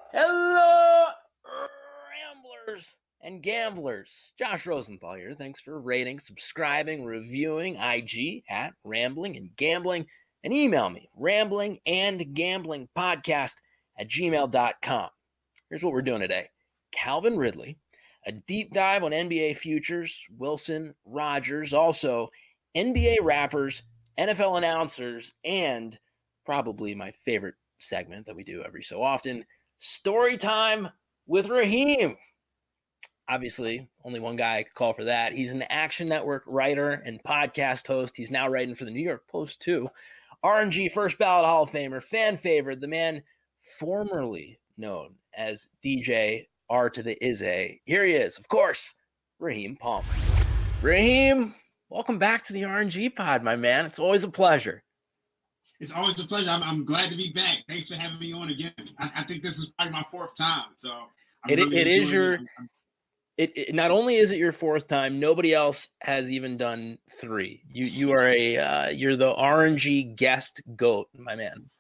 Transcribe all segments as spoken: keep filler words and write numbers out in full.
Hello, ramblers and gamblers. Josh Rosenthal here. Thanks for rating, subscribing, reviewing I G at Rambling and Gambling, and email me, rambling and gambling podcast at gmail dot com. Here's what we're doing today. Calvin Ridley, a deep dive on N B A futures, Wilson, Rodgers, also N B A rappers, N F L announcers, and probably my favorite segment that we do every so often, Story Time with Raheem. Obviously, only one guy could call for that. He's an Action Network writer and podcast host. He's now writing for the New York Post, too. R N G First Ballot Hall of Famer, fan favorite, the man formerly known as D J R to the Izzy. Here he is, of course, Raheem Palmer. Raheem, welcome back to the R N G pod, my man. It's always a pleasure. It's always a pleasure. I'm, I'm glad to be back. Thanks for having me on again. I, I think this is probably my fourth time, so I'm it, really it is your. it. It, it not only is it your fourth time, nobody else has even done three. You you are a uh, you're the R N G guest goat, my man.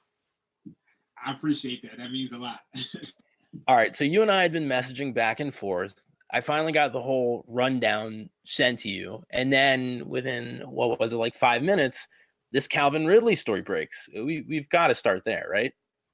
I appreciate that. That means a lot. All right, so you and I had been messaging back and forth. I finally got the whole rundown sent to you, and then within what was it, like five minutes, this Calvin Ridley story breaks. We we've got to start there, right?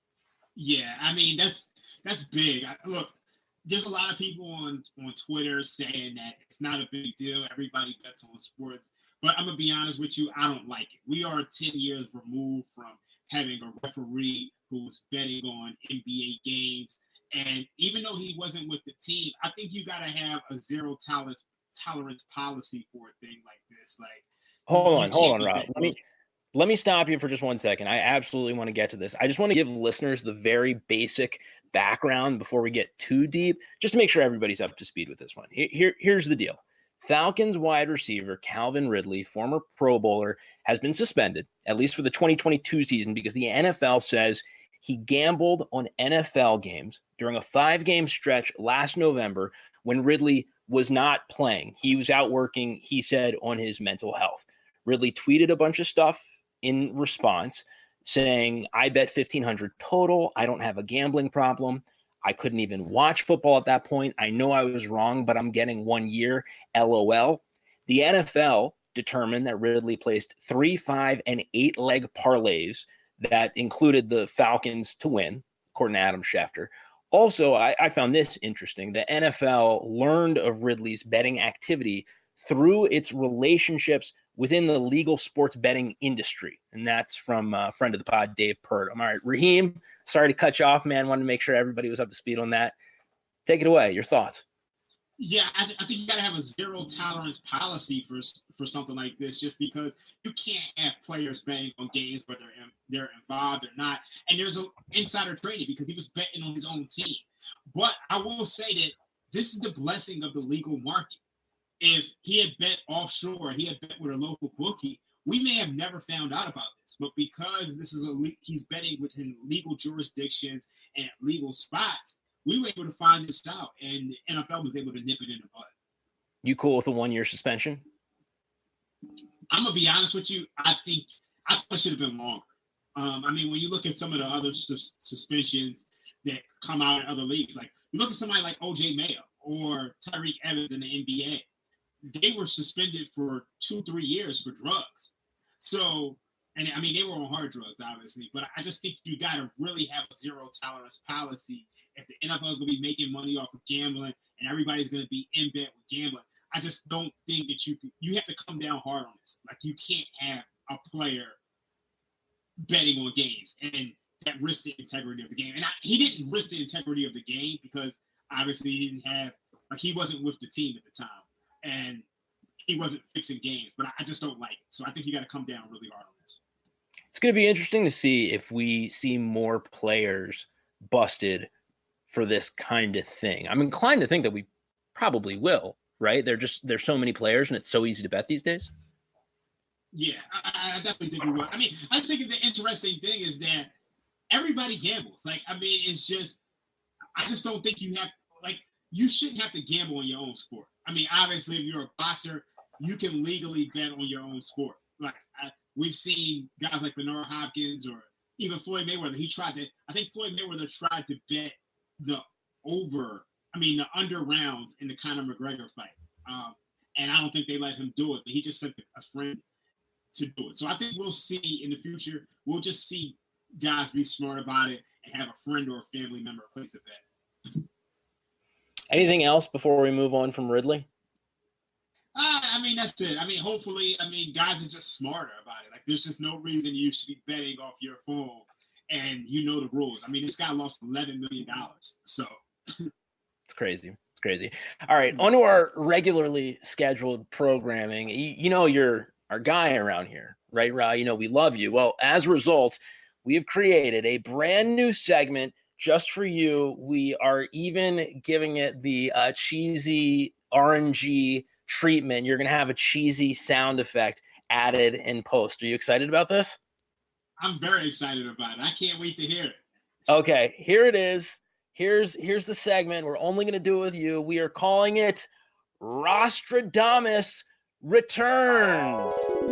Yeah, I mean that's that's big. I, look, there's a lot of people on on Twitter saying that it's not a big deal. Everybody bets on sports, but I'm gonna be honest with you. I don't like it. We are ten years removed from having a referee who was betting on N B A games, and even though he wasn't with the team, I think you got to have a zero tolerance tolerance policy for a thing like this. Like, hold on, hold on, Rob. Let me. Let me stop you for just one second. I absolutely want to get to this. I just want to give listeners the very basic background before we get too deep, just to make sure everybody's up to speed with this one. Here, here's the deal. Falcons wide receiver Calvin Ridley, former Pro Bowler, has been suspended, at least for the twenty twenty-two season, because the N F L says he gambled on N F L games during a five-game stretch last November when Ridley was not playing. He was out working, he said, on his mental health. Ridley tweeted a bunch of stuff in response saying, I bet fifteen hundred total. I don't have a gambling problem. I couldn't even watch football at that point. I know I was wrong, but I'm getting one year. L O L. The N F L determined that Ridley placed three, five, and eight leg parlays that included the Falcons to win, according to Adam Schefter. Also, I, I found this interesting. The N F L learned of Ridley's betting activity through its relationships within the legal sports betting industry. And that's from a friend of the pod, Dave Pert. I'm all right. Raheem, sorry to cut you off, man. Wanted to make sure everybody was up to speed on that. Take it away. Your thoughts. Yeah, I, th- I think you got to have a zero tolerance policy for for something like this, just because you can't have players betting on games whether in, they're involved or not. And there's an insider trading because he was betting on his own team. But I will say that this is the blessing of the legal market. If he had bet offshore, he had bet with a local bookie, we may have never found out about this. But because this is a le- he's betting within legal jurisdictions and legal spots, we were able to find this out, and the N F L was able to nip it in the bud. You cool with a one-year suspension? I'm gonna be honest with you. I think I thought it should have been longer. Um, I mean, when you look at some of the other sus- suspensions that come out in other leagues, like you look at somebody like O J Mayo or Tyreek Evans in the N B A. They were suspended for two, three years for drugs. So, and I mean, they were on hard drugs, obviously, but I just think you got to really have a zero tolerance policy. If the N F L is going to be making money off of gambling and everybody's going to be in bet with gambling, I just don't think that you you have to come down hard on this. Like, you can't have a player betting on games and that risk the integrity of the game. And I, he didn't risk the integrity of the game because obviously he didn't have, like, he wasn't with the team at the time. And he wasn't fixing games, but I just don't like it. So I think you got to come down really hard on this. It's going to be interesting to see if we see more players busted for this kind of thing. I'm inclined to think that we probably will, right? They're just, there's so many players and it's so easy to bet these days. Yeah, I, I definitely think we will. I mean, I think the interesting thing is that everybody gambles. Like, I mean, it's just, I just don't think you have, like, you shouldn't have to gamble on your own sport. I mean, obviously, if you're a boxer, you can legally bet on your own sport. Like, I, we've seen guys like Bernard Hopkins or even Floyd Mayweather. He tried to, I think Floyd Mayweather tried to bet the over, I mean, the under rounds in the Conor McGregor fight. Um, and I don't think they let him do it, but he just sent a friend to do it. So I think we'll see in the future, we'll just see guys be smart about it and have a friend or a family member place a bet. Anything else before we move on from Ridley? Uh, I mean, that's it. I mean, hopefully, I mean, guys are just smarter about it. Like, there's just no reason you should be betting off your phone and you know the rules. I mean, this guy lost eleven million dollars. So it's crazy. It's crazy. All right, on to our regularly scheduled programming. You, you know, you're our guy around here, right, Ra? You know, we love you. Well, as a result, we have created a brand new segment just for you. We are even giving it the uh, cheesy orangey treatment. You're going to have a cheesy sound effect added in post. Are you excited about this? I'm very excited about it. I can't wait to hear it. Okay, here it is. Here's here's the segment. We're only going to do it with you. We are calling it Rostradamus Returns.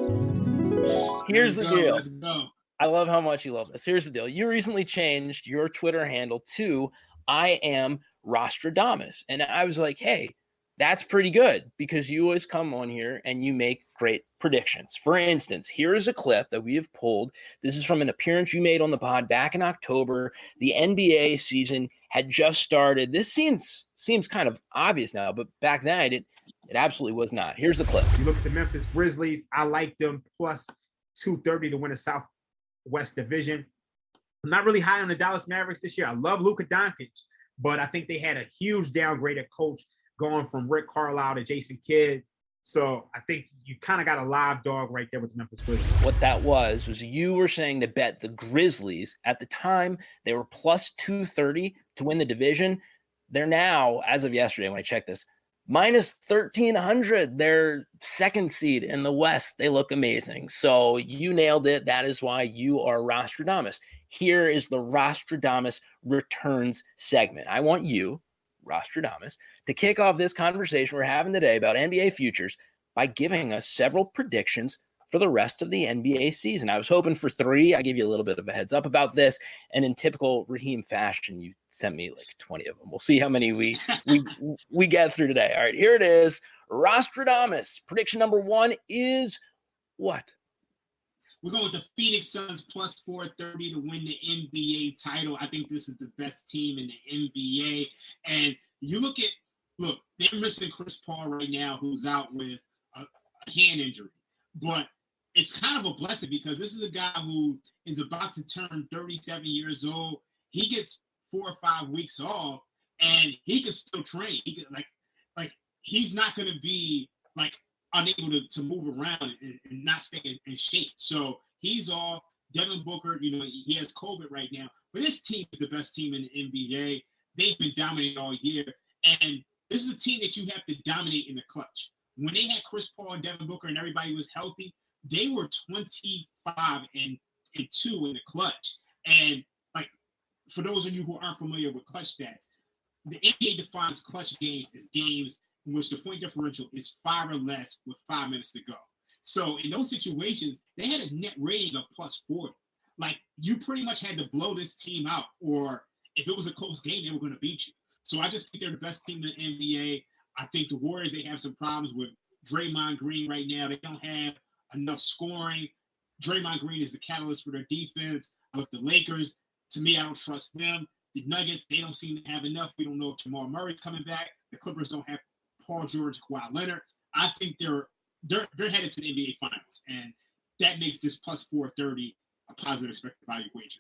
Here's the go, deal. Let's go. I love how much you love this. Here's the deal. You recently changed your Twitter handle to I am Rostradamus. And I was like, hey, that's pretty good because you always come on here and you make great predictions. For instance, here is a clip that we have pulled. This is from an appearance you made on the pod back in October. The N B A season had just started. This seems seems kind of obvious now, but back then it, it absolutely was not. Here's the clip. You look at the Memphis Grizzlies. I like them plus two thirty to win the Southwest Division. I'm not really high on the Dallas Mavericks this year. I love Luka Doncic, but I think they had a huge downgrade at coach going from Rick Carlisle to Jason Kidd. So I think you kind of got a live dog right there with the Memphis Grizzlies. What that was, was you were saying to bet the Grizzlies. At the time, they were plus two thirty to win the division. They're now, as of yesterday, when I checked this, minus thirteen hundred. They're second seed in the West. They look amazing. So you nailed it. That is why you are Rostradamus. Here is the Rostradamus Returns segment. I want you, Rostradamus, to kick off this conversation we're having today about N B A futures by giving us several predictions for the rest of the N B A season. I was hoping for three. I gave you a little bit of a heads up about this, and in typical Raheem fashion, you sent me like twenty of them. We'll see how many we we we get through today. All right, here it is. Rostradamus. Prediction number one is what? We're going with the Phoenix Suns plus four thirty to win the N B A title. I think this is the best team in the N B A. And you look at, look, they're missing Chris Paul right now, who's out with a, a hand injury. But it's kind of a blessing because this is a guy who is about to turn thirty-seven years old. He gets four or five weeks off, and he can still train. He can, like, like he's not going to be like unable to, to move around and, and not stay in, in shape. So he's off. Devin Booker, you know, he has COVID right now, but this team is the best team in the N B A. They've been dominating all year, and this is a team that you have to dominate in the clutch. When they had Chris Paul and Devin Booker and everybody was healthy, they were twenty-five and, and two in the clutch. And like, for those of you who aren't familiar with clutch stats, the N B A defines clutch games as games in which the point differential is five or less with five minutes to go. So in those situations, they had a net rating of plus forty. Like, you pretty much had to blow this team out, or if it was a close game, they were going to beat you. So I just think they're the best team in the N B A. I think the Warriors, they have some problems with Draymond Green right now. They don't have enough scoring. Draymond Green is the catalyst for their defense. I look at the Lakers. To me, I don't trust them. The Nuggets, they don't seem to have enough. We don't know if Jamal Murray's coming back. The Clippers don't have Paul George, Kawhi Leonard. I think they're they're they're headed to the N B A Finals, and that makes this plus four thirty a positive expected value wager.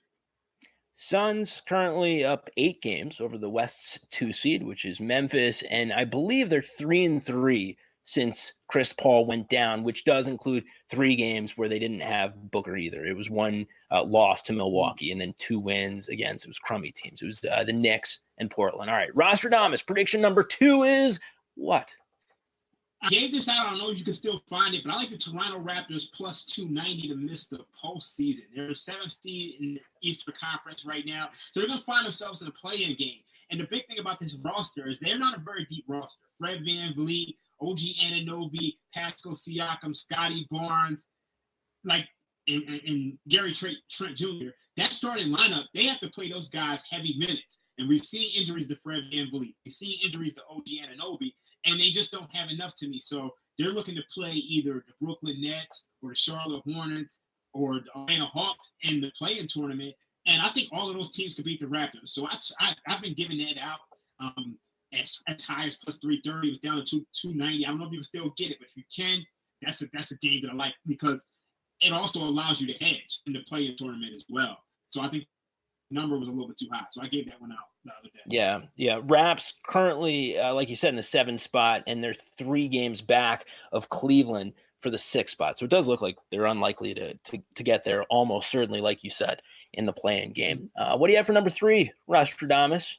Suns currently up eight games over the West's two seed, which is Memphis, and I believe they're three and three since Chris Paul went down, which does include three games where they didn't have Booker either. It was one uh, loss to Milwaukee and then two wins against, it was crummy teams. It was uh, the Knicks and Portland. All right, Rostradamus, prediction number two is what? I gave this out. I don't know if you can still find it, but I like the Toronto Raptors plus two ninety to miss the postseason. They're seventh seed in the Eastern Conference right now, so they're going to find themselves in a play-in game. And the big thing about this roster is they're not a very deep roster. Fred VanVleet, O G Anunoby, Pascal Siakam, Scotty Barnes, like, and, and, and Gary Trent, Trent Junior That starting lineup, they have to play those guys heavy minutes. And we've seen injuries to Fred VanVleet. We've seen injuries to O G Anunoby, and they just don't have enough to me. So they're looking to play either the Brooklyn Nets or the Charlotte Hornets or the Atlanta Hawks in the play-in tournament. And I think all of those teams could beat the Raptors. So I, I, I've been giving that out um, as, as high as plus three thirty. It was down to two ninety. I don't know if you can still get it, but if you can, that's a, that's a game that I like because it also allows you to hedge in the play-in tournament as well. So I think the number was a little bit too high. So I gave that one out the other day. Yeah, yeah. Raps currently, uh, like you said, in the seven spot, and they're three games back of Cleveland for the sixth spot. So it does look like they're unlikely to to, to get there, almost certainly, like you said, in the play-in game. Uh, what do you have for number three, Rostradamus?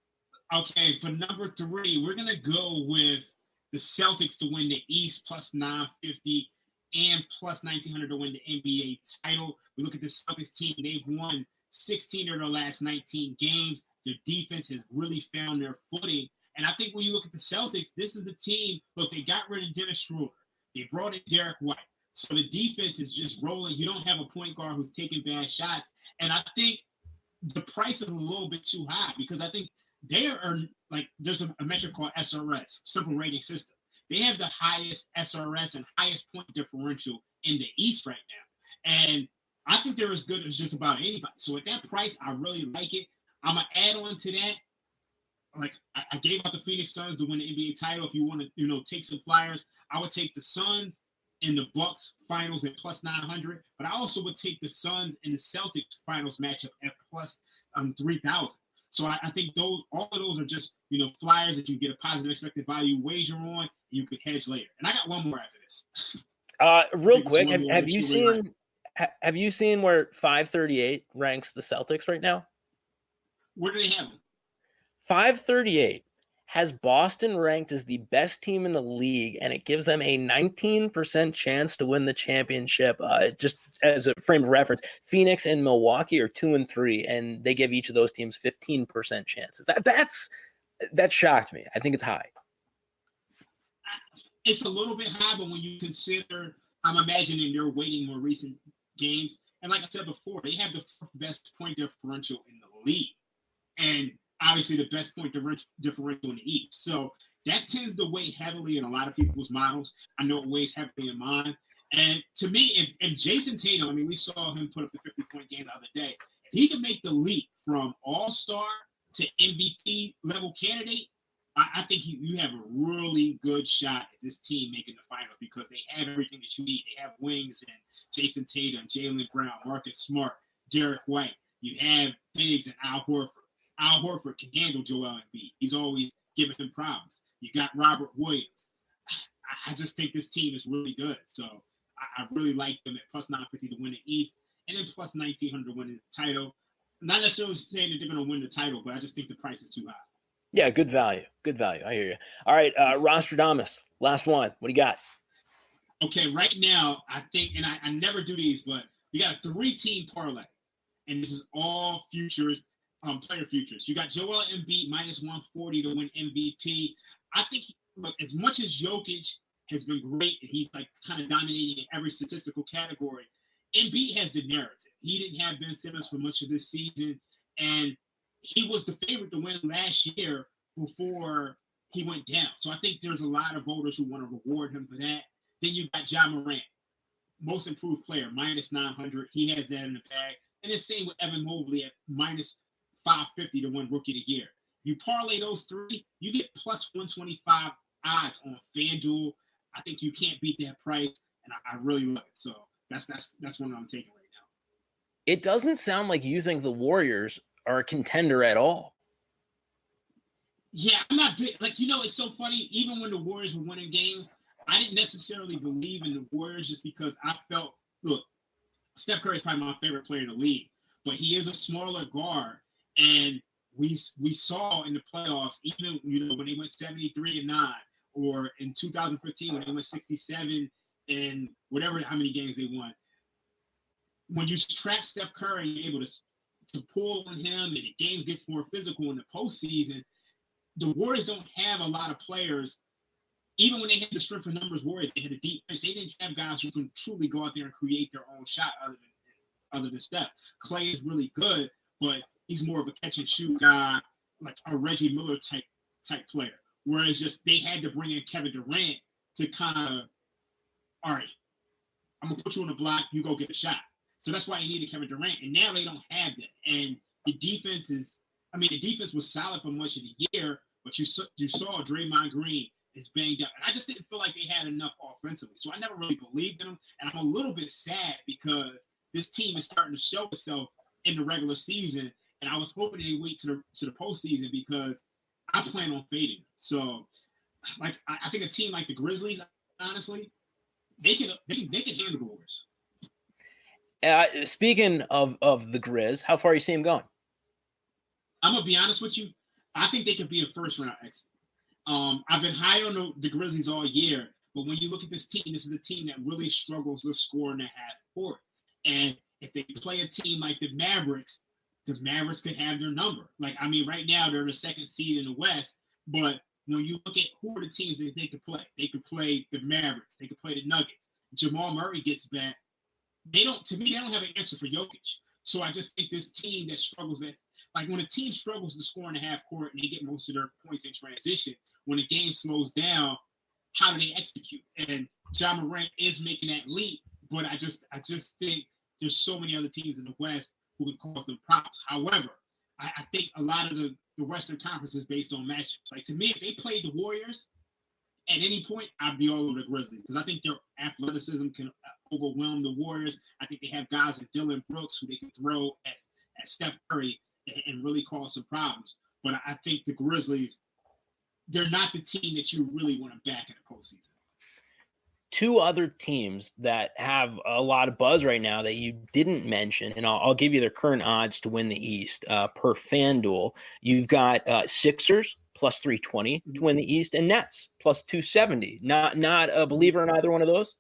Okay, for number three, we're going to go with the Celtics to win the East plus nine fifty and plus nineteen hundred to win the N B A title. We look at the Celtics team. They've won sixteen of their last nineteen games. Their defense has really found their footing. And I think when you look at the Celtics, this is the team. Look, they got rid of Dennis Schroeder. They brought in Derek White. So the defense is just rolling. You don't have a point guard who's taking bad shots. And I think the price is a little bit too high because I think they are like, there's a, a metric called S R S, simple rating system. They have the highest S R S and highest point differential in the East right now. And I think they're as good as just about anybody. So at that price, I really like it. I'm going to add on to that. Like I, I gave out the Phoenix Suns to win the N B A title. If you want to, you know, take some flyers, I would take the Suns in the Bucks finals at plus nine hundred. But I also would take the Suns in the Celtics finals matchup at plus um, three thousand. So I, I think those, all of those are just, you know, flyers that you get a positive expected value wager on, and you could hedge later. And I got one more after this. Uh, real quick, have, have you seen right. ha, have you seen where five thirty-eight ranks the Celtics right now? Where do they have them? five thirty-eight has Boston ranked as the best team in the league, and it gives them a nineteen percent chance to win the championship. Uh, just as a frame of reference, Phoenix and Milwaukee are two and three, and they give each of those teams fifteen percent chances. That that's that shocked me. I think it's high. It's a little bit high, but when you consider, I'm imagining they're weighting more recent games, and like I said before, they have the fourth best point differential in the league, and obviously the best point differential in the East. So that tends to weigh heavily in a lot of people's models. I know it weighs heavily in mine. And to me, if, if Jason Tatum, I mean, we saw him put up the fifty-point game the other day. If he can make the leap from all-star to M V P level candidate, I, I think he, you have a really good shot at this team making the finals because they have everything that you need. They have wings and Jason Tatum, Jaylen Brown, Marcus Smart, Derek White. You have Biggs and Al Horford. Al Horford can handle Joel Embiid. He's always giving him problems. You got Robert Williams. I, I just think this team is really good. So I, I really like them at plus nine fifty to win the East and then plus nineteen hundred to win the title. I'm not necessarily saying that they're going to win the title, but I just think the price is too high. Yeah, good value. Good value. I hear you. All right, uh, Rostradamus, last one. What do you got? Okay, right now, I think, and I, I never do these, but you got a three-team parlay, and this is all futures. Um, player futures. You got Joel Embiid minus one forty to win M V P. I think, look, as much as Jokic has been great and he's like kind of dominating in every statistical category, Embiid has the narrative. He didn't have Ben Simmons for much of this season, and he was the favorite to win last year before he went down. So I think there's a lot of voters who want to reward him for that. Then you got Ja Morant, most improved player, minus nine hundred. He has that in the bag. And the same with Evan Mobley at minus five fifty to win Rookie of the Year. You parlay those three, you get plus one twenty-five odds on FanDuel. I think you can't beat that price, and I, I really love it. So that's that's that's one I'm taking right now. It doesn't sound like you think the Warriors are a contender at all. Yeah, I'm not big. Like, you know, it's so funny. Even when the Warriors were winning games, I didn't necessarily believe in the Warriors just because I felt, look, Steph Curry is probably my favorite player in the league, but he is a smaller guard. And we we saw in the playoffs, even, you know, when they went seventy-three and nine, or in two thousand fifteen when they went sixty-seven and whatever, how many games they won. When you track Steph Curry and you're able to, to pull on him and the games gets more physical in the postseason, the Warriors don't have a lot of players. Even when they had the strength of numbers Warriors, they had a deep bench. They didn't have guys who can truly go out there and create their own shot other than other than Steph. Clay is really good, but he's more of a catch and shoot guy like a Reggie Miller type type player, whereas just they had to bring in Kevin Durant to kind of, all right, I'm gonna put you on the block, you go get a shot. So that's why you needed Kevin Durant, and now they don't have that. And the defense is, I mean, the defense was solid for much of the year, but you saw, you saw Draymond Green is banged up, and I just didn't feel like they had enough offensively. So I never really believed in them, and I'm a little bit sad because this team is starting to show itself in the regular season, and I was hoping they wait to the to the postseason because I plan on fading them. So, like, I, I think a team like the Grizzlies, honestly, they can they they can handle the Warriors. Uh, speaking of of the Grizz, how far you see him going? I'm gonna be honest with you. I think they could be a first round exit. Um, I've been high on the, the Grizzlies all year, but when you look at this team, this is a team that really struggles to score in the half court. And if they play a team like the Mavericks, the Mavericks could have their number. Like, I mean, right now they're the second seed in the West, but when you look at who are the teams that they could play, they could play the Mavericks, they could play the Nuggets. Jamal Murray gets back. They don't, to me, they don't have an answer for Jokic. So I just think this team that struggles with, like when a team struggles to score in the half court and they get most of their points in transition, when the game slows down, how do they execute? And Ja Morant is making that leap, but I just, I just think there's so many other teams in the West who can cause them problems. However, I, I think a lot of the, the Western Conference is based on matchups. Like to me, if they played the Warriors at any point, I'd be all over the Grizzlies because I think their athleticism can overwhelm the Warriors. I think they have guys like Dylan Brooks who they can throw at, at Steph Curry and, and really cause some problems. But I think the Grizzlies, they're not the team that you really want to back in the postseason. Two other teams that have a lot of buzz right now that you didn't mention, and I'll, I'll give you their current odds to win the East uh, per FanDuel. You've got uh, Sixers plus three twenty to win the East, and Nets plus two seventy. Not not a believer in either one of those?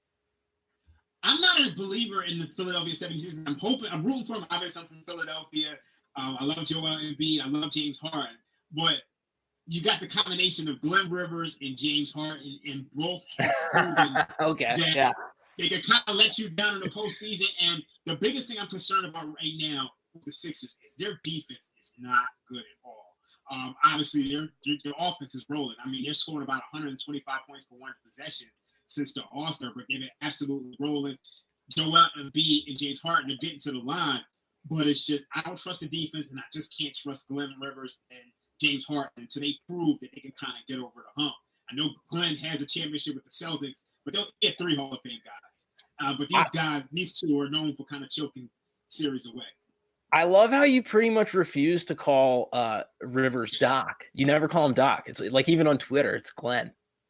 I'm not a believer in the Philadelphia seventy-sixers. I'm hoping, I'm rooting for them. Obviously, I'm from Philadelphia. Um, I love Joel Embiid. I love James Harden. But you got the combination of Glenn Rivers and James Harden, and both have proven okay, that yeah. they can kind of let you down in the postseason. And the biggest thing I'm concerned about right now with the Sixers is their defense is not good at all. Um, obviously, their, their, their offense is rolling. I mean, they're scoring about one hundred twenty-five points per one possession since the All-Star break. They've been absolutely rolling. Joel Embiid and James Harden are getting to the line, but it's just I don't trust the defense, and I just can't trust Glenn Rivers and James Harden until they prove that they can kind of get over the hump. I know Glenn has a championship with the Celtics, but they'll get three Hall of Fame guys. Uh, but these guys, these two are known for kind of choking series away. I love how you pretty much refuse to call uh, Rivers Doc. You never call him Doc. It's like even on Twitter, it's Glenn.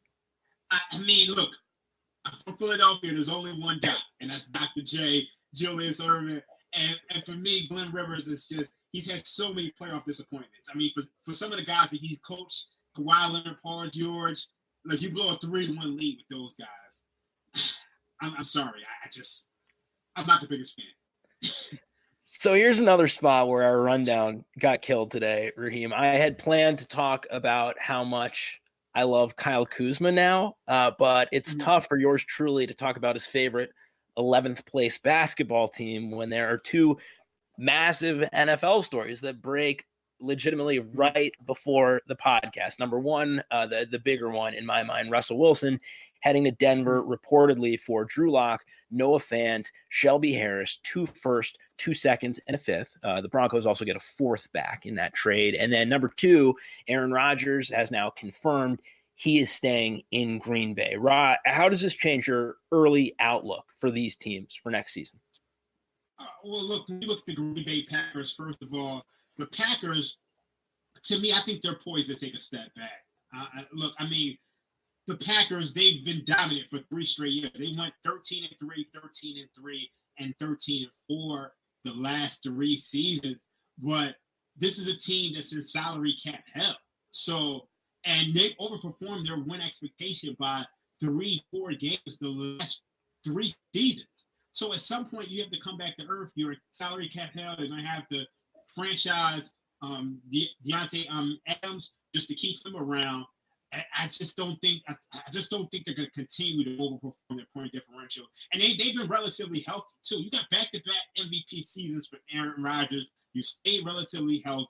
I, I mean, look, I'm from Philadelphia. There's only one Doc, and that's Doctor J, Julius Erving. And, and for me, Glenn Rivers is just, he's had so many playoff disappointments. I mean, for, for some of the guys that he's coached, Kawhi Leonard, Paul George, like you blow a three to one lead with those guys. I'm, I'm sorry. I, I just, I'm not the biggest fan. So here's another spot where our rundown got killed today, Raheem. I had planned to talk about how much I love Kyle Kuzma now, uh, but it's mm-hmm. tough for yours truly to talk about his favorite eleventh place basketball team when there are two massive N F L stories that break legitimately right before the podcast. Number one, uh, the, the bigger one in my mind, Russell Wilson heading to Denver reportedly for Drew Lock, Noah Fant, Shelby Harris, two first, two seconds, and a fifth. Uh, the Broncos also get a fourth back in that trade. And then number two, Aaron Rodgers has now confirmed he is staying in Green Bay. Rod, how does this change your early outlook for these teams for next season? Uh, well, look, when you look at the Green Bay Packers, first of all, the Packers, to me, I think they're poised to take a step back. Uh, look, I mean, the Packers, they've been dominant for three straight years. They went thirteen and three, thirteen and three, and thirteen and four the last three seasons. But this is a team that's in salary cap hell. So, and they overperformed their win expectation by three, four games the last three seasons. So at some point, you have to come back to earth. You're salary cap hell. They're going to have to franchise um, De- Deontay um, Adams just to keep him around. I, I just don't think I, I just don't think they're going to continue to overperform their point differential. And they they've been relatively healthy too. You got back-to-back M V P seasons for Aaron Rodgers. You stay relatively healthy.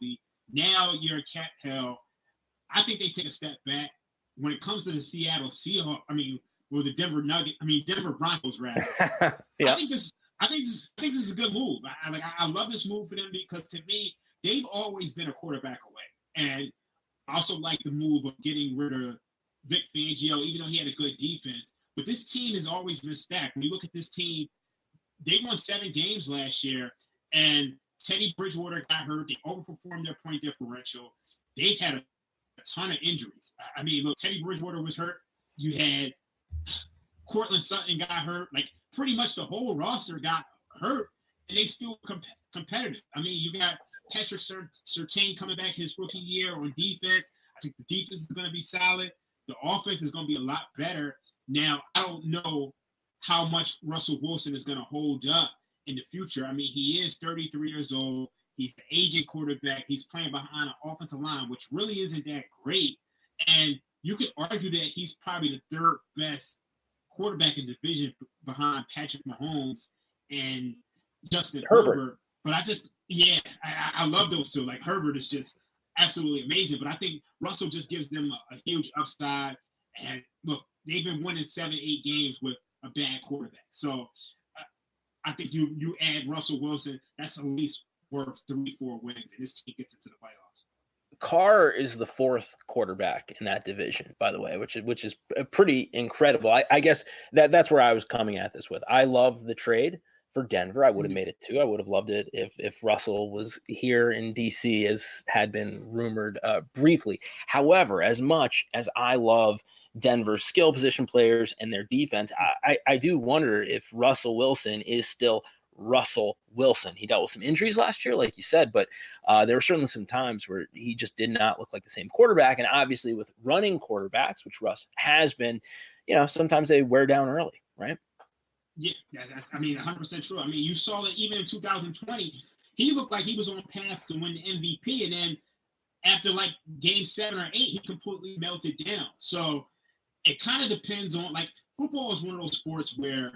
Now you're a cat hell. I think they take a step back. When it comes to the Seattle Seahawks, I mean, or the Denver Nugget, I mean Denver Broncos, rather. yeah. I think this, I think this, I think this is a good move. I, I like, I love this move for them because to me, they've always been a quarterback away, and I also like the move of getting rid of Vic Fangio, even though he had a good defense. But this team has always been stacked. When you look at this team, they won seven games last year, and Teddy Bridgewater got hurt. They overperformed their point differential. They've had a, a ton of injuries. I mean, look, Teddy Bridgewater was hurt. You had Cortland Sutton got hurt. Like, pretty much the whole roster got hurt, and they still comp- competitive. I mean, you got Patrick Sur- Surtain coming back his rookie year on defense. I think the defense is going to be solid. The offense is going to be a lot better. Now, I don't know how much Russell Wilson is going to hold up in the future. I mean, he is thirty-three years old. He's the aging quarterback. He's playing behind an offensive line, which really isn't that great. And you could argue that he's probably the third best quarterback in the division behind Patrick Mahomes and Justin Herbert. Herbert. But I just, yeah, I, I love those two. Like, Herbert is just absolutely amazing. But I think Russell just gives them a, a huge upside. And look, they've been winning seven, eight games with a bad quarterback. So uh, I think you you add Russell Wilson, that's at least worth three, four wins, and this team gets into the playoffs. Carr is the fourth quarterback in that division, by the way, which is which is pretty incredible. I, I guess that that's where I was coming at this with. I love the trade for Denver. I would have mm-hmm. made it too. I would have loved it if if Russell was here in D C, as had been rumored uh, briefly. However, as much as I love Denver's skill position players and their defense, I, I, I do wonder if Russell Wilson is still Russell Wilson. He dealt with some injuries last year, like you said, but uh, there were certainly some times where he just did not look like the same quarterback. And obviously with running quarterbacks, which Russ has been, you know, sometimes they wear down early, right? Yeah, that's, I mean, one hundred percent true. I mean, you saw that even in two thousand twenty, he looked like he was on a path to win the M V P. And then after like game seven or eight, he completely melted down. So it kind of depends on, like, football is one of those sports where,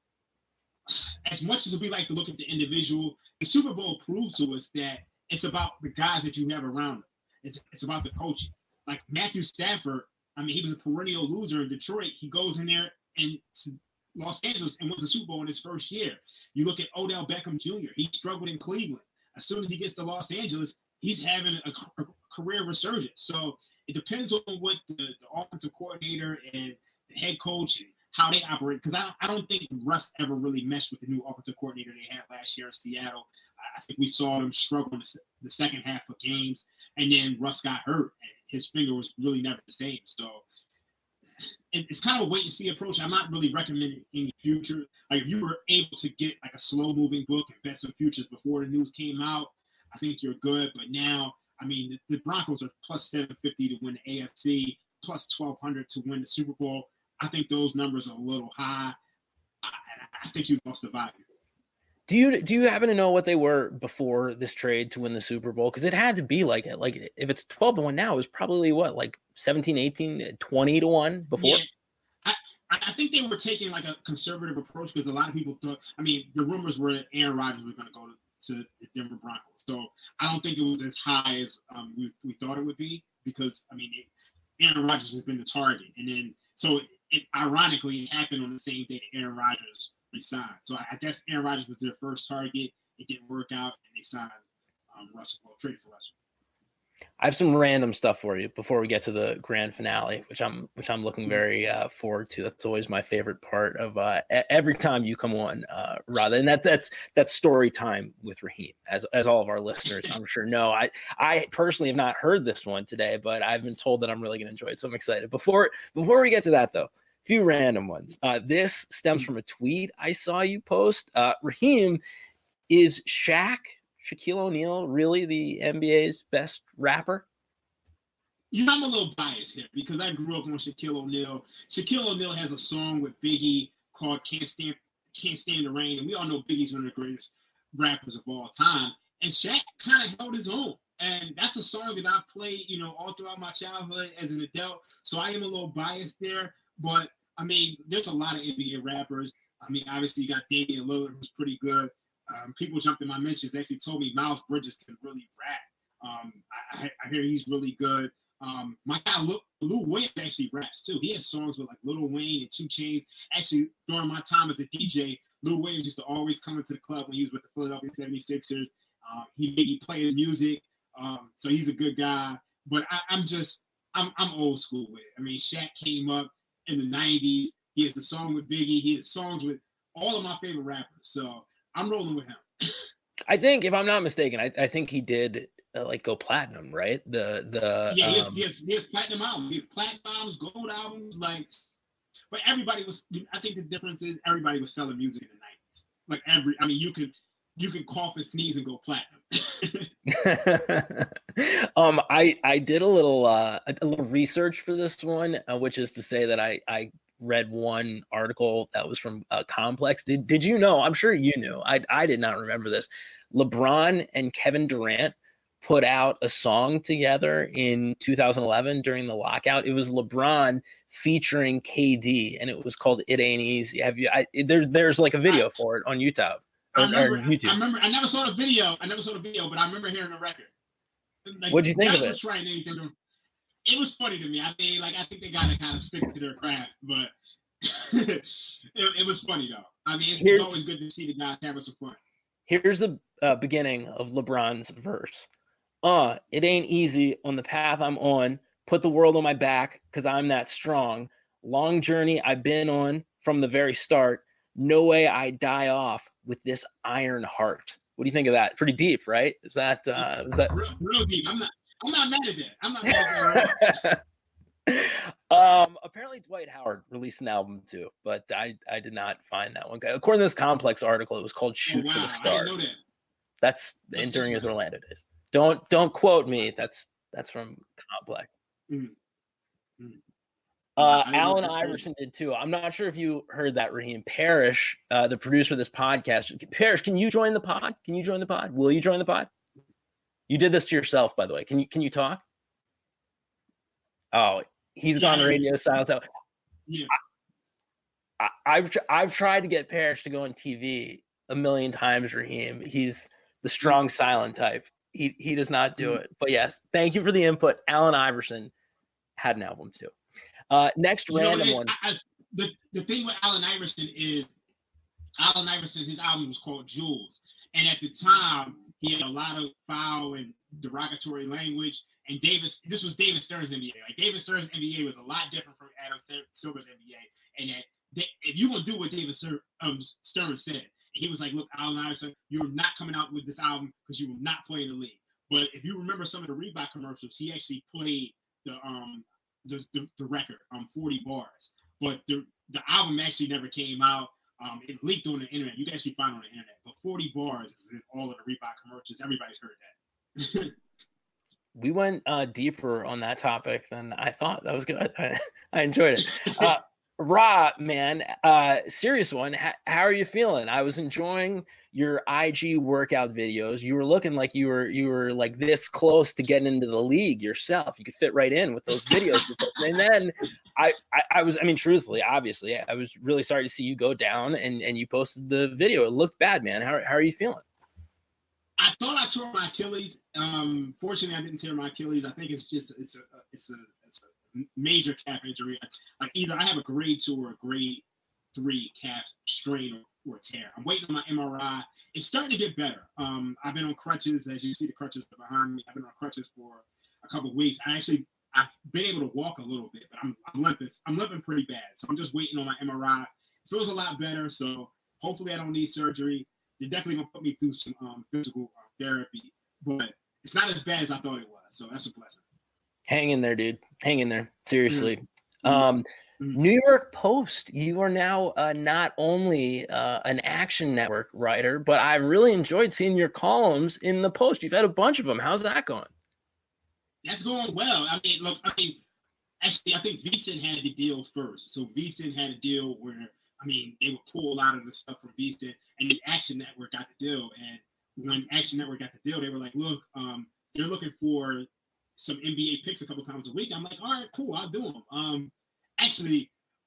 as much as we like to look at the individual, the Super Bowl proved to us that it's about the guys that you have around them. It's, it's about the coaching. Like Matthew Stafford, I mean, he was a perennial loser in Detroit. He goes in there and to Los Angeles and wins the Super Bowl in his first year. You look at Odell Beckham Junior He struggled in Cleveland. As soon as he gets to Los Angeles, he's having a, a career resurgence. So it depends on what the, the offensive coordinator and the head coach and how they operate. Because I, I don't think Russ ever really meshed with the new offensive coordinator they had last year in Seattle. I think we saw them struggle in the, the second half of games. And then Russ got hurt, and his finger was really never the same. So it, it's kind of a wait-and-see approach. I'm not really recommending any future. Like, if you were able to get, like, a slow-moving book and bet some futures before the news came out, I think you're good. But now, I mean, the, the Broncos are plus seven fifty to win the A F C, plus twelve hundred to win the Super Bowl. I think those numbers are a little high. I, I think you lost the value. Do you do you happen to know what they were before this trade to win the Super Bowl? Because it had to be like like if it's twelve to one now, it was probably what, like seventeen, eighteen, twenty to one before? Yeah. I, I think they were taking like a conservative approach because a lot of people thought, I mean, the rumors were that Aaron Rodgers was going to go to, to the Denver Broncos. So I don't think it was as high as um, we, we thought it would be because, I mean, it, Aaron Rodgers has been the target. And then, so it, it ironically happened on the same day that Aaron Rodgers resigned. So I, I guess Aaron Rodgers was their first target. It didn't work out, and they signed um, Russell, well, traded for Russell. I have some random stuff for you before we get to the grand finale, which I'm which I'm looking very uh, forward to. That's always my favorite part of uh, every time you come on, uh, Radha, and that that's that's story time with Raheem, as as all of our listeners I'm sure know. I I personally have not heard this one today, but I've been told that I'm really going to enjoy it, so I'm excited. Before before we get to that though, a few random ones. Uh, this stems from a tweet I saw you post. Uh, Raheem, is Shaq, Shaquille O'Neal, really the N B A's best rapper? You know, I'm a little biased here because I grew up on Shaquille O'Neal. Shaquille O'Neal has a song with Biggie called Can't Stand Can't Stand the Rain. And we all know Biggie's one of the greatest rappers of all time. And Shaq kind of held his own. And that's a song that I've played, you know, all throughout my childhood as an adult. So I am a little biased there. But, I mean, there's a lot of N B A rappers. I mean, obviously, you got Damian Lillard, who's pretty good. Um, people jumped in my mentions, actually told me Miles Bridges can really rap. Um, I, I hear he's really good. Um, my guy Lil, Lil Williams actually raps too. He has songs with like Lil Wayne and two Chainz. Actually, during my time as a D J, Lil Williams used to always come into the club when he was with the Philadelphia seventy-sixers. Um, he made me play his music, um, so he's a good guy. But I, I'm just, I'm, I'm old school with it. I mean, Shaq came up in the nineties. He has the song with Biggie. He has songs with all of my favorite rappers. So I'm rolling with him. I think, if I'm not mistaken, I, I think he did uh, like go platinum, right? The the yeah, he has, um, he has, he has platinum albums, he has platinum albums, gold albums, like. But everybody was. I think the difference is everybody was selling music in the nineties. Like every, I mean, you could you could cough and sneeze and go platinum. um, I I did a little uh, a little research for this one, uh, which is to say that I I read one article that was from uh, Complex. Did did you know? I'm sure you knew. I I did not remember this. LeBron and Kevin Durant put out a song together in two thousand eleven during the lockout. It was LeBron featuring K D, and it was called "It Ain't Easy." Have you? I, there's there's like a video for it on YouTube. I Or, remember, or YouTube. I remember. I never saw the video. I never saw the video, but I remember hearing the record. Like, What'd you think of it? Trying anything to, it was funny to me. I mean, like I think they gotta kind of stick to their craft, but it, it was funny though. I mean, it's, it's always good to see the guys having some fun. Here's the uh, beginning of LeBron's verse. Uh, it ain't easy on the path I'm on. Put the world on my back because I'm that strong. Long journey I've been on from the very start. No way I die off with this iron heart. What do you think of that? Pretty deep, right? Is that uh is that real, real deep? I'm not I'm not mad at that. I'm not mad at that. um apparently Dwight Howard released an album too, but I I did not find that one. According to this Complex article, it was called Shoot oh, wow. for the Stars. I didn't know that. That's, That's during his Orlando days. Don't don't quote me. That's that's from Complex. Mm-hmm. Mm-hmm. Uh, Allen Iverson did too. I'm not sure if you heard that, Raheem. Parrish, uh, the producer of this podcast. Parrish, can you join the pod? Can you join the pod? Will you join the pod? You did this to yourself, by the way. Can you can you talk? Oh, he's yeah. gone radio silence out. Yeah. I, I've I've tried to get Parrish to go on T V a million times, Raheem. He's the strong silent type. He he does not do it. But yes, thank you for the input. Allen Iverson had an album too. Uh, next you random know, one. I, I, the, the thing with Allen Iverson is Allen Iverson, his album was called Jules. And at the time, he had a lot of foul and derogatory language. And Davis, this was David Stern's N B A. Like David Stern's N B A was a lot different from Adam Silver's N B A. And that they, if you're going to do what David Stern, um, Stern said, he was like, look, Allen Iverson, you're not coming out with this album because you will not play in the league. But if you remember some of the Reebok commercials, he actually played the um the, the, the record, um, forty bars. But the the album actually never came out. Um, it leaked on the internet. You can actually find it on the internet. But forty bars is in all of the Reebok commercials. Everybody's heard that. We went uh, deeper on that topic than I thought. That was good. I, I enjoyed it. Uh, Ra, man, uh, serious one. H- how are you feeling? I was enjoying your I G workout videos. You were looking like you were you were like this close to getting into the league yourself. You could fit right in with those videos. And then I, I, I was, I mean, truthfully, obviously, I was really sorry to see you go down and, and you posted the video. It looked bad, man. How, how are you feeling? I thought I tore my Achilles. Um, fortunately, I didn't tear my Achilles. I think it's just it's a it's a it's a major calf injury. Like either I have a grade two or a grade three calf strain or, or tear. I'm waiting on my M R I. It's starting to get better. Um, I've been on crutches, as you see the crutches behind me. I've been on crutches for a couple of weeks. I actually I've been able to walk a little bit, but I'm I'm limping. I'm limping pretty bad. So I'm just waiting on my M R I. It feels a lot better. So hopefully I don't need surgery. They're definitely gonna put me through some um, physical uh, therapy, but it's not as bad as I thought it was. So that's a blessing. Hang in there, dude. Hang in there. Seriously. Mm-hmm. Um, mm-hmm. New York Post. You are now uh, not only uh, an Action Network writer, but I really enjoyed seeing your columns in the Post. You've had a bunch of them. How's that going? That's going well. I mean, look. I mean, actually, I think VSiN had the deal first. So VSiN had a deal where. I mean, they would pull a lot of the stuff from VSiN, and then Action Network got the deal. And when Action Network got the deal, they were like, look, um, they're looking for some N B A picks a couple times a week. I'm like, all right, cool, I'll do them. Um, actually,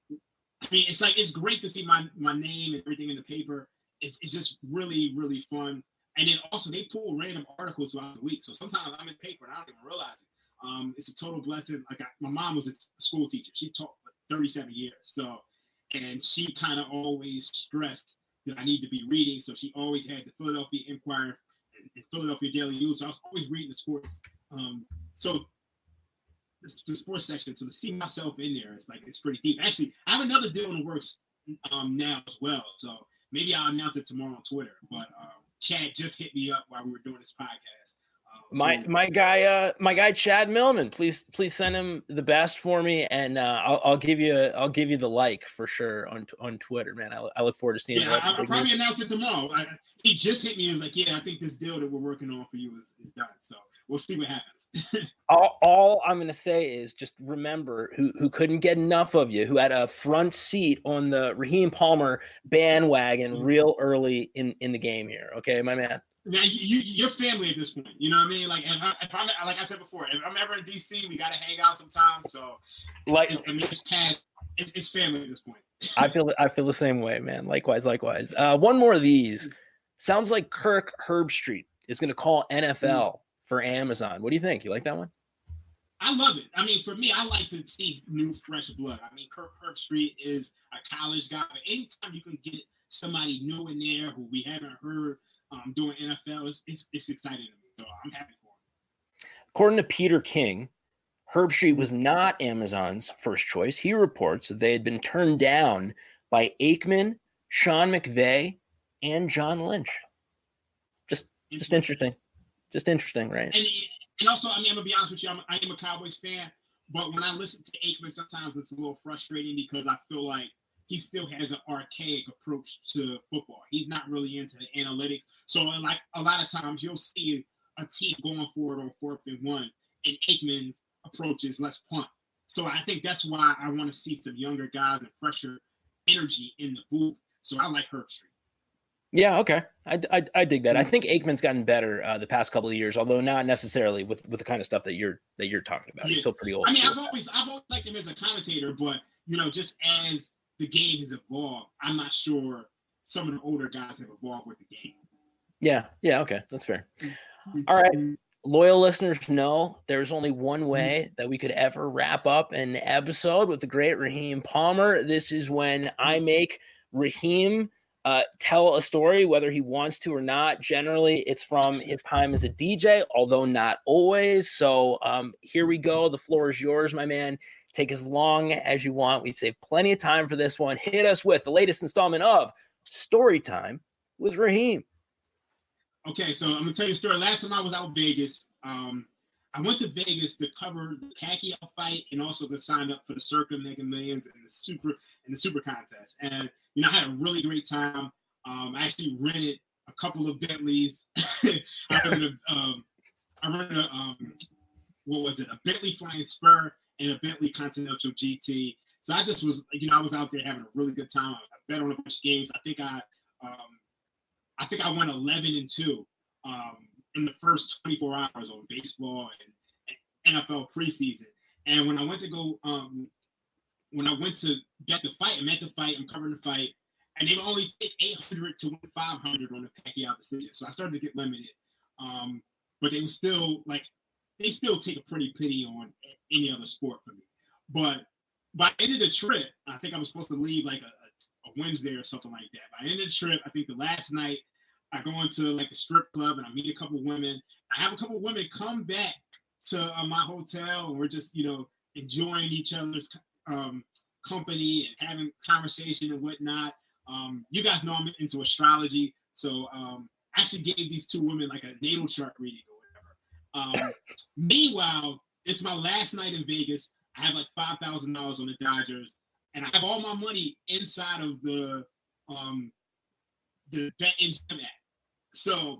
I mean, it's like, it's great to see my, my name and everything in the paper. It's, it's just really, really fun. And then also they pull random articles throughout the week. So sometimes I'm in paper and I don't even realize it. Um, it's a total blessing. Like I, my mom was a school teacher. She taught for thirty-seven years. So, and she kind of always stressed that I need to be reading. So she always had the Philadelphia Inquirer and the Philadelphia Daily News. So I was always reading the sports. Um, so the, the sports section. So to see myself in there, it's like, it's pretty deep. Actually, I have another deal in the works um, now as well. So maybe I'll announce it tomorrow on Twitter. But um, Chad just hit me up while we were doing this podcast. Um, my so, my guy, uh, my guy Chad Millman. Please, please send him the best for me, and uh, I'll, I'll give you, I'll give you the like for sure on on Twitter, man. I, I look forward to seeing. Yeah, I, I'll probably announce it tomorrow. I, he just hit me and was like, "Yeah, I think this deal that we're working on for you is, is done." So we'll see what happens. all, all I'm gonna say is just remember who who couldn't get enough of you, who had a front seat on the Raheem Palmer bandwagon Mm-hmm. real early in in the game here. Okay, my man. Now you, you're family at this point. You know what I mean? Like, if, I, if I'm, like I said before, if I'm ever in D C, we gotta hang out sometimes. So, Like, I mean, it's past. It's, it's family at this point. I feel I feel the same way, man. Likewise, likewise. Uh, one more of these. Sounds like Kirk Herbstreit is going to call N F L for Amazon. What do you think? You like that one? I love it. I mean, for me, I like to see new, fresh blood. I mean, Kirk Herbstreit is a college guy, but anytime you can get somebody new in there who we haven't heard um, doing N F L, it's, it's, it's exciting to me. So I'm happy for him. According to Peter King, Herbstreit was not Amazon's first choice. He reports that they had been turned down by Aikman, Sean McVay, and John Lynch. Just, just interesting. Just interesting, right? And, and also, I mean, I'm gonna be honest with you. I'm, I am a Cowboys fan, but when I listen to Aikman, sometimes it's a little frustrating because I feel like he still has an archaic approach to football. He's not really into the analytics. So, like a lot of times, you'll see a team going for it on fourth and one, and Aikman's approach is let's punt. So I think that's why I want to see some younger guys and fresher energy in the booth. So I like Herbstreit. Yeah, okay. I, I, I dig that. I think Aikman's gotten better uh, the past couple of years, although not necessarily with, with the kind of stuff that you're that you're talking about. He's Yeah. still pretty old. I mean, I've always I've always liked him as a commentator, but you know, just as the game has evolved, I'm not sure some of the older guys have evolved with the game. Yeah, yeah, okay. That's fair. All right. Loyal listeners know there's only one way that we could ever wrap up an episode with the great Raheem Palmer. This is when I make Raheem uh, tell a story, whether he wants to or not. Generally, it's from his time as a D J, although not always. So um, here we go. The floor is yours, my man. Take as long as you want. We've saved plenty of time for this one. Hit us with the latest installment of Story Time with Raheem. Okay, so I'm gonna tell you a story. Last time I was out in Vegas, um, I went to Vegas to cover the Pacquiao fight and also to sign up for the Circa Mega Millions and the Super and the Super Contest. And you know, I had a really great time. Um, I actually rented a couple of Bentleys. I rented a, um, I rented a, um, what was it? A Bentley Flying Spur and a Bentley Continental G T. So I just was, you know, I was out there having a really good time. I bet on a bunch of games. I think I, um, I think I went eleven and two um, in the first twenty-four hours on baseball and, and N F L preseason. And when I went to go, um, when I went to get the fight, I'm at the fight, I'm covering the fight, and they only take eight hundred to win five hundred on the Pacquiao decision. So I started to get limited. Um, but they were still like, they still take a pretty pity on any other sport for me. But by the end of the trip, I think I was supposed to leave like a, a Wednesday or something like that. By the end of the trip, I think the last night, I go into like the strip club and I meet a couple women. I have a couple women come back to uh, my hotel and we're just, you know, enjoying each other's um, company and having conversation and whatnot. Um, you guys know I'm into astrology. So um, I actually gave these two women like a natal chart reading or whatever. Um, meanwhile, it's my last night in Vegas. I have like five thousand dollars on the Dodgers and I have all my money inside of the um, the BetMGM app. So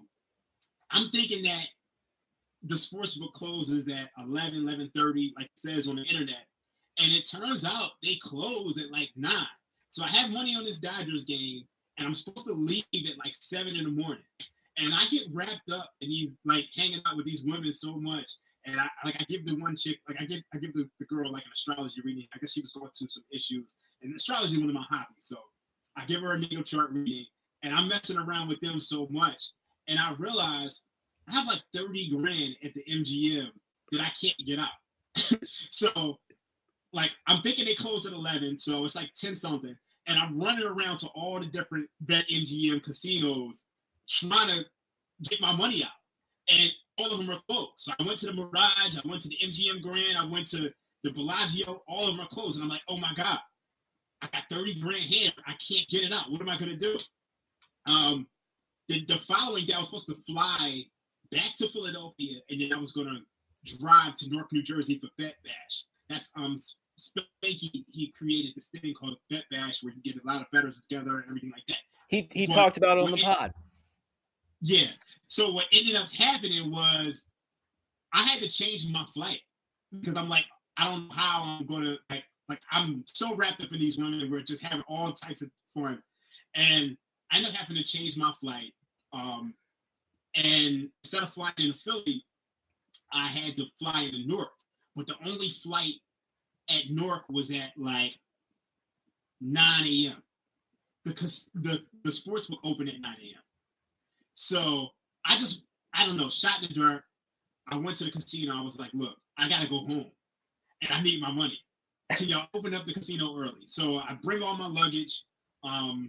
I'm thinking that the sportsbook closes at eleven, eleven thirty, like it says on the internet. And it turns out they close at like nine. So I have money on this Dodgers game and I'm supposed to leave at like seven in the morning. And I get wrapped up in these, like hanging out with these women so much. And I like I give the one chick, like I give I give the, the girl like an astrology reading. I guess she was going through some issues. And astrology is one of my hobbies. So I give her a natal chart reading and I'm messing around with them so much. and I realized I have like thirty grand at the M G M that I can't get out. So, like, I'm thinking they close at eleven, so it's like ten something, and I'm running around to all the different Bet M G M casinos trying to get my money out, and all of them are closed. So I went to the Mirage, I went to the M G M Grand, I went to the Bellagio, all of them are closed, and I'm like, oh my God, I got thirty grand here, I can't get it out. What am I gonna do? Um, the, the following day, I was supposed to fly back to Philadelphia, and then I was gonna drive to Newark, New Jersey for Bet Bash. That's um Spanky, he created this thing called Bet Bash where you get a lot of bettors together and everything like that. He he but talked about it on the it, pod. Yeah. So what ended up happening was I had to change my flight because I'm like, I don't know how I'm gonna like like I'm so wrapped up in these women. We're just having all types of fun. And I ended up having to change my flight. Um, and instead of flying into Philly, I had to fly into Newark. But the only flight at Newark was at like nine a.m. because the, the sports book opened at nine a.m. So I just, I don't know, shot in the dirt. I went to the casino. I was like, look, I got to go home and I need my money. Can y'all open up the casino early? So I bring all my luggage um,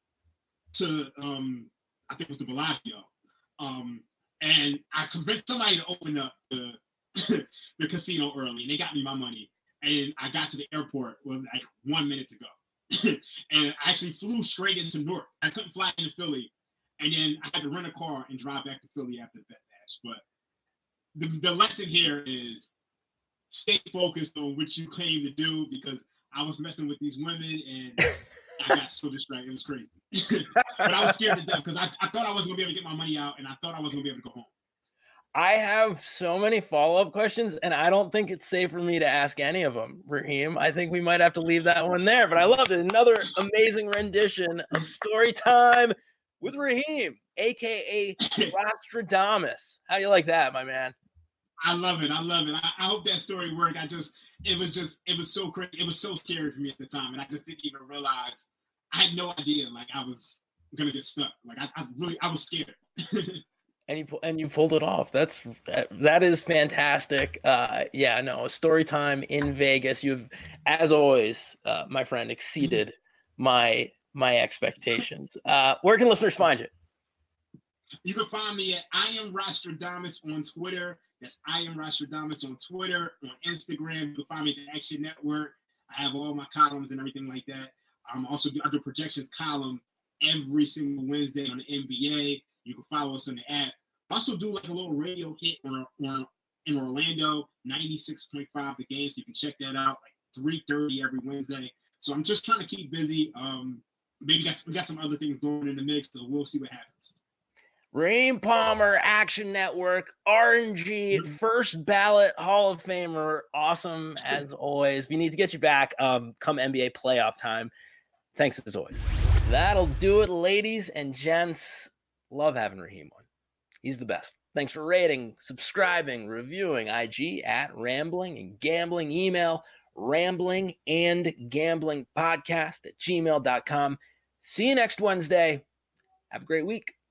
to, um, I think it was the Bellagio. Um, and I convinced somebody to open up the, the casino early, and they got me my money. And I got to the airport with like one minute to go. And I actually flew straight into Newark. I couldn't fly into Philly. And then I had to rent a car and drive back to Philly after the Bet Bash. But the, the lesson here is stay focused on what you claim to do, because I was messing with these women and I got so distracted. It was crazy. But I was scared to death because I, I thought I wasn't going to be able to get my money out, and I thought I wasn't going to be able to go home. I have so many follow-up questions, and I don't think it's safe for me to ask any of them, Raheem. I think we might have to leave that one there, but I loved it. Another amazing rendition of Story Time with Raheem, a k a. Rostradamus. How do you like that, my man? I love it. I love it. I, I hope that story worked. I just, it was just, it was so crazy. It was so scary for me at the time, and I just didn't even realize. I had no idea, like, I was going to get stuck. Like, I, I really, I was scared. And you and you pulled it off. That's that is fantastic. Uh, yeah, no, Story Time in Vegas. You've, as always, uh, my friend, exceeded my my expectations. Uh, where can listeners find you? You can find me at I am Rostradamus on Twitter. That's I am Rostradamus on Twitter. On Instagram, you can find me at the Action Network. I have all my columns and everything like that. I'm also I do a projections column every single Wednesday on the N B A. You can follow us on the app. I also do like a little radio hit on, on in Orlando, ninety-six point five the game, so you can check that out, like three thirty every Wednesday. So I'm just trying to keep busy. Um, maybe got, we got some other things going in the mix, so we'll see what happens. Raheem Palmer, Action Network, R N G, first ballot Hall of Famer. Awesome as always. We need to get you back um, come N B A playoff time. Thanks as always. That'll do it, ladies and gents. Love having Raheem on. He's the best. Thanks for rating, subscribing, reviewing. I G at Rambling and Gambling. Email rambling and gambling podcast at gmail dot com. See you next Wednesday. Have a great week.